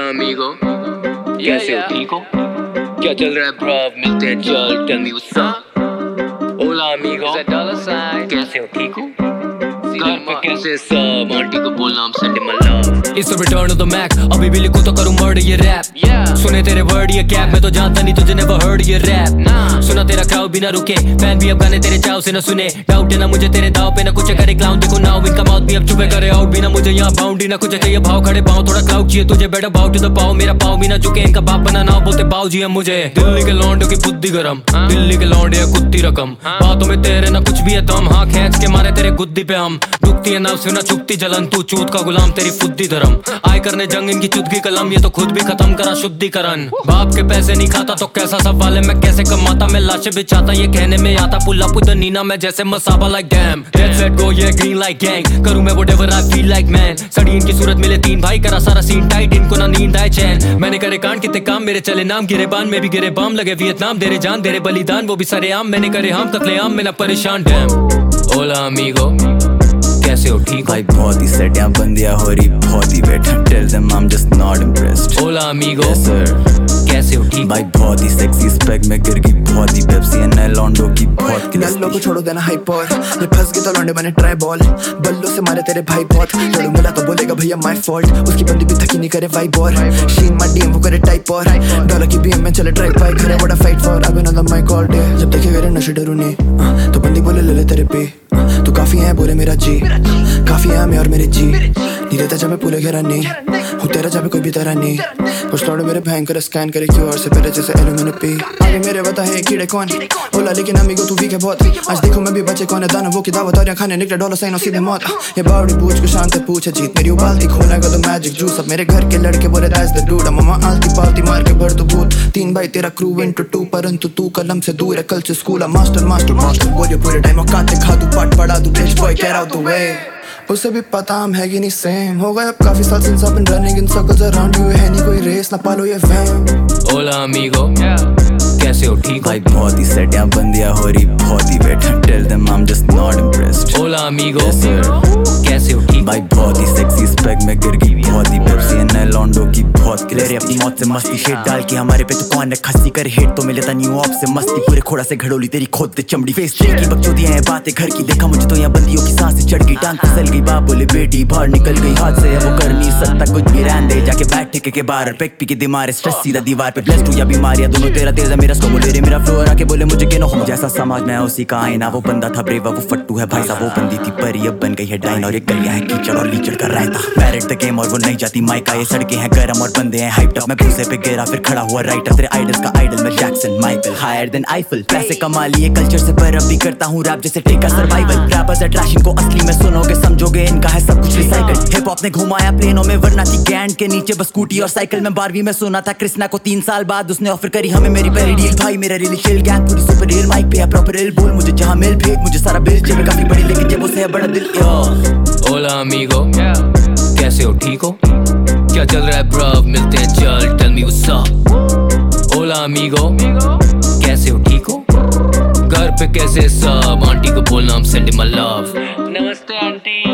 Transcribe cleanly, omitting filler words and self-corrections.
Amigo, कैसे हो, ठीक हो? क्या चल रहा है ब्रव, मिलते हैं चल, tell me what's up. Hola amigo, कैसे हो, ठीक हो? घर पे कैसे सब, आंटी को बोलना हम send my love. It's the return of the Mack, अभी भी लिखूं तो करूं मर्ड ये रैप। सुने तेरे वर्ड ये कैप, मैं तो जानता नहीं तुझे नेवर हर्ड ये रैप। सुना तेरा क्राउड भी ना रुके, फैन भी अब गाने तेरे चाव से ना सुने। डाउट है ना मुझे तेरे दाव पे, ना कुछ करे क्लाउन, देखो नाउ इनका माउथ भी अब चुपे करे आउट भी ना मुझे यहाँ बाउंड्री ना कुछ चाहिए भाव खड़े पाओ, थोड़ा क्लाउड चाहिए तुझे बेटर बाउ टू द पाओ, मेरा पाओ भी ना झुके, इनका बाप बना ना बोलते बाऊ जी है मुझे। दिल्ली के लौंडे की बुद्धि गरम, दिल्ली के लौंडे है कुत्ती रकम, बातों में तेरे ना कुछ भी है दम, हाँ खींच के मारे तेरे गुद्दी पे हम। दुखती है नफ्स ना चुपती जलन, तू चूत का गुलाम तेरी फुद्दी धर्म, आय करने जंग इनकी चुदगी कलम, ये तो खुद भी खत्म करा शुद्धिकरण। बाप के पैसे नहीं खाता तो कैसा सवाल है, मैं कैसे कमाता, मैं लाशें बिछाता ये कहने में आता, pull up with the Neena मैं जैसे Masaba like damn, let's let go ये ग्रीन लाइक गैंग, करूं मैं whatever I feel like man. सड़ी इनकी सूरत मिले तीन भाई, करा सारा सीन टाइट, इनको ना नींद आए चैन, मैंने करे कांड कितने काम, मेरे चले नाम गिरे बान में भी गिरे बाम, लगे वियतनाम देरे जान देरे बलिदान, वो भी सरेआम, मैंने करे हम कत्लेआम में ना परेशान डैम। ओला अमीगो, कैसे हो, ठीक भाई बहुत ही सेटियां बंदियां हो रही, बहुत ही wet, tell them I am just not impressed. Hola amigo, yes sir, कैसे हो, ठीक भाई बहुत ही सेक्सी स्पेक में गिर गई, बहुत ही पेप्सी एंड लॉन्डो की बहुत नल्लो को छोड़ो देना हाइप और ये फंस गए तो लौंडे बने ट्राई बॉल, बल्लो से मारे तेरे भाई बहुत, लड़ू मिला तो बोलेगा भैया माय फॉल्ट, उसकी बंदी भी थकी नहीं करे वाइब और शीन माय डीएम वो करे टाइप और डॉलर की बीएम में चले ड्राइव बाइक करे व्हाट अ फाइट फॉर, अब अनदर माय कॉल डे, जब देखे मेरे नशे डरू नहीं तो बंदी बोले ले ले तेरे पे, तू काफी है बोले मेरा जी, काफी है मैं और मेरे जी, नहीं रहता जब मैं पूरे घेरा नहीं हूँ तेरा, जब कोई भी तरह नहीं, कुछ लौड़े मेरे भयंकर स्कैन करे क्यूआर से पहले जैसे एलो मैंने पे, आगे मेरे बता है कीड़े कौन, ओला लेकिन अमीगो तू वीक है बहुत, आज देखो मैं भी बचे कौन है दानव वो की दावत और यहाँ खाने निकले डॉलर साइन और सीधे मौत, ये बावड़ी पूछ को शांत है पूछे जीत, मेरी उबालती खोला का तो मैजिक जूस, अब मेरे घर के लड़के बोले दैट्स द डूड, मम्मा आलती पालती मार के भर तो भूत, तीन भाई तेरा क्रू इनटू टू, परंतु तू कलम से दूर है कल से स्कूल, मास्टर मास्टर मास्टर बोलियो पूरे टाइम औकात खा तू पाट पड़ा तू bitch boy get out the way, उसे भी पता हम है कि नहीं सेम, हो गए अब काफी साल since I've been running in circles around you, है नहीं कोई रेस ना पालो ये वैम। ओला अमीगो, कैसे हो, ठीक भाई बहुत ही सेटियां बंदियां हो रही, बहुत ही wet, tell them I am just not impressed. Hola amigo, yes sir, कैसे हो, ठीक भाई बहुत ही सेक्सी स्पेक में गिर गई, बहुत ही पेप्सी एंड लॉन्डो की बहुत क्लियर, अपनी मौत से मस्ती शेड डाल के हमारे पे तो कौन है खस्सी कर हेट, तो मिले था न्यू ऑफ से मस्ती, पूरे खोड़ा से घड़ोली तेरी खोद दे चमड़ी, फेस की बकचोदियां हैं बातें घर की, देखा मुझे तो यहाँ बंदियों की सांसें चढ़ गई, टांग फिसल गई, बाप बोले बेटी बाहर निकल गई, हाथ से वो कर नहीं सकता कुछ भी, रहने दे जाके बैठ ठेके के बाहर, पेक पी के दिमाग स्ट्रेस सीधा दीवार पे, ब्लेस्ड हूं या बीमारियां दोनों तेरा तेज है, मेरा स्को बोले रे मेरा फ्लो आके बोले मुझे के हो, जैसा समाज में उसी का आईना, वो बंदा था ब्रेवा वो फट्टू है भाई साहब, वो बंदी थी परी अब बन गई है डाइन, और ये गलियां है कीचड़ और लीचड़ कर रहता, पैरेट द गेम और वो नहीं जाती माइका, ये सड़कें हैं गरम और बंदे हैं हाइप्ड अप, मैं भूसे पे गिरा फिर खड़ा हुआ राइटर, तेरे आइडल्स का आइडल मैं Jackson Michael, higher than Eiffel, पैसे कमा लिए कल्चर से पर अब भी करता हूँ रैप जैसे टेका सर्वाइवल, रैपर्स अट्रैक्शन को असली में सुनोगे समझोगे इनका है सब कुछ रिसाइकल, हिप हॉप ने घुमाया प्लेनों में वरना थी गैंड के नीचे बस स्कूटी और साइकिल, में 12वीं में सुना था कृष्णा को 3 साल बाद उसने ऑफर करी हमें मेरी पहली डील, भाई मेरा रियल शिल गैंग पूरी सुपर रियल माइक पे है प्रॉपर रियल, बोल मुझे जहां मिल भेज मुझे सारा बिल, जेब काफी बड़ी लेकिन जेबों से है बड़ा दिल। ओला अमीगो, कैसे हो, ठीक हो? क्या चल रहा है ब्रव, मिलते हैं चल, tell me what's up. Hola amigo, कैसे हो, ठीक हो? घर पे कैसे सब, आंटी को बोलना हम सेंड माय लव। नमस्ते आंटी।